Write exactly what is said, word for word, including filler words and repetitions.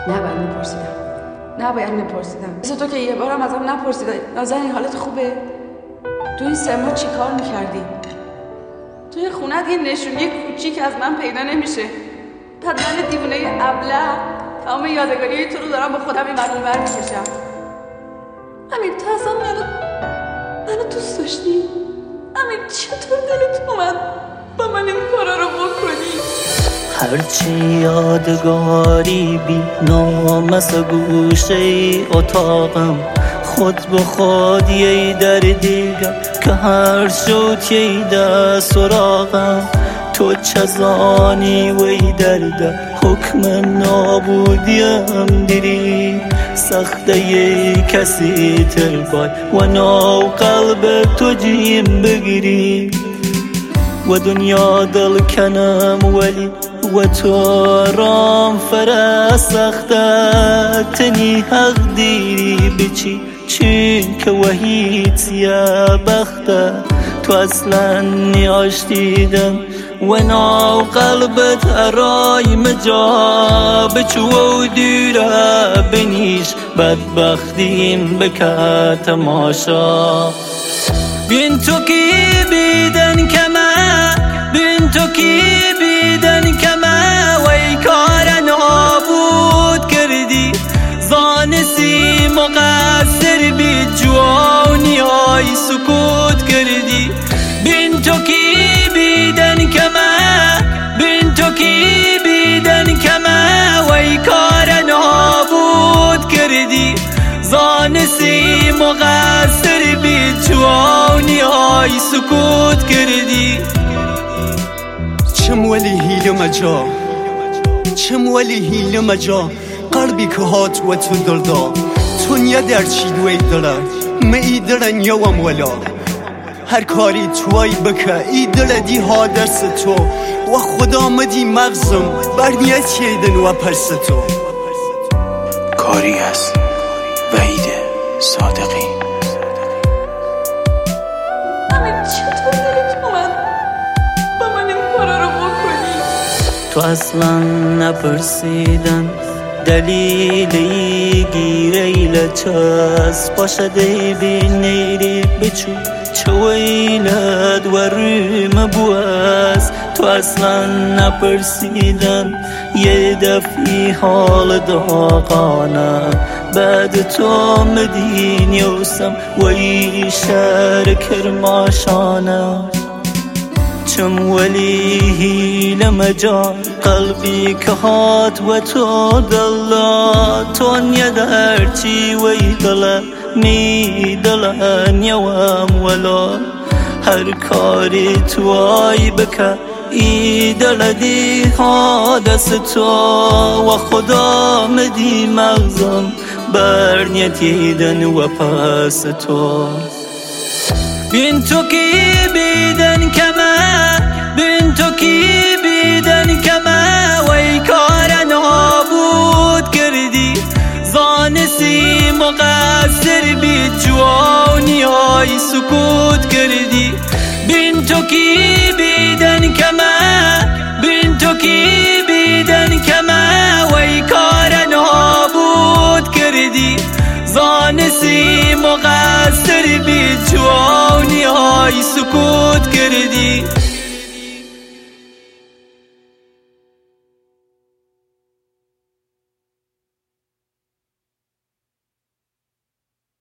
نباید میپرسیدم نباید میپرسیدم مثل تو که یه بارم ازم نپرسیدم نازنین حالت خوبه؟ تو این سه ماه چی کار میکردی؟ توی خونت یه نشونی کوچیک از من پیدا نمیشه. بعد من دیوونه ابله تمام یادگاری تو رو دارم با خودم این برون بر میکشم. امیر تو اصلا منو منو دوست داشتی؟ امیر چطور دلت اومد با من این کارا رو بکنی؟ هرچی یادگاری بی نامس گوشه اتاقم خود به خود یه در دیگم که هر شد یه در سراغم تو چزانی وی درده حکم نابودیم دیری سخته یه کسی تر بای و نو قلب تو جیم بگیری و دنیا دل کنم ولی و تو رام فرا سخته تنی حق دیری بچی چین که وحید یا بخته تو اصلا نیاش دیدم و ناو قلبت ارای مجا بچو و دیره بنیش بدبختیم بکه تماشا بین تو کی بیدن کمه بین تو کی بیدن کمه وی کار نابود کردی زانسی مقصر بی جوانی های سکوت کردی بین تو کی بیدن کمه بین تو کی بیدن کمه وی کار نابود کردی زانسی مقصر بی جوانی های سکوت کردی چم ولی هیل مجا چم ولی هیل مجا قلبی که هات و تو دلدا تو نیا در چی دوی دلا ما ای دلن یوم ولا هر کاری توی بکه ای دل دی ها درس تو و خدا مدی مغزم برنیت ییدن و پرس تو کاری هست وحید صادقی. امیر چطور دلت اومد با من این کارا رو بکنی؟ تو اصلا نپرسیدن دلیلی گیره لچاس باشده بینیری بچو چویلد و ریم بواز تو اصلا نپرسیدن یه دفعی حال داغانه بعد تو مدین یوسم وی شهر کرماشانه چم ولی هیل مجا قلبی که هات و تو دلا تو نیا در چی وی دلا می دلا نیوام ولا هر کاری تو آی بکه ای دل دی ها دست تو و خدا مدی مغزم برنیت ییدن و پس تو بین تو کی بیدن کمه بین تو کی بیدن کمه وی کار نابود کردی زانسی مقصر بی جوانی های سکوت کردی بین تو کی بیدن کمه بین تو کی بیدن کمه وی کار نابود کردی زانسی مقصر بی جوانی های سکوت کردی